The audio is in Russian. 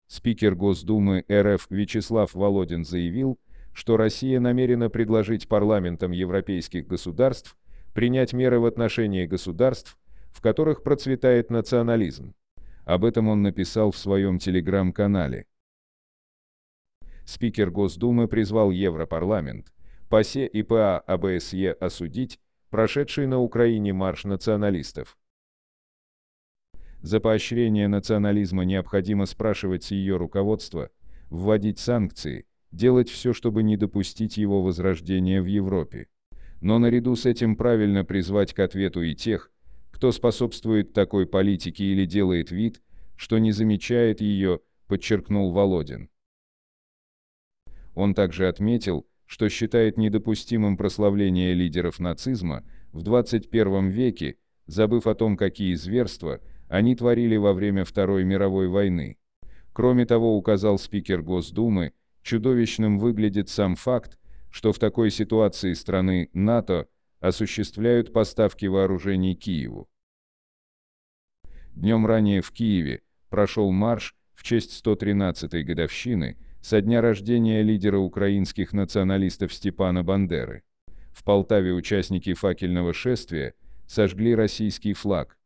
Спикер Госдумы РФ Вячеслав Володин заявил, что Россия намерена предложить парламентам европейских государств принять меры в отношении государств, в которых процветает национализм. Об этом он написал в своем телеграм-канале. Спикер Госдумы призвал Европарламент, ПАСЕ и ПА ОБСЕ осудить прошедший на Украине марш националистов. За поощрение национализма необходимо спрашивать с ее руководства, вводить санкции, делать все, чтобы не допустить его возрождения в Европе. Но наряду с этим правильно призвать к ответу и тех, кто способствует такой политике или делает вид, что не замечает ее, подчеркнул Володин. Он также отметил, что считает недопустимым прославление лидеров нацизма в 21 веке, забыв о том, какие зверства они творили во время Второй мировой войны. Кроме того, указал спикер Госдумы, чудовищным выглядит сам факт, что в такой ситуации страны НАТО осуществляют поставки вооружений Киеву. Днем ранее в Киеве прошел марш в честь 113-й годовщины со дня рождения лидера украинских националистов Степана Бандеры. В Полтаве участники факельного шествия сожгли российский флаг,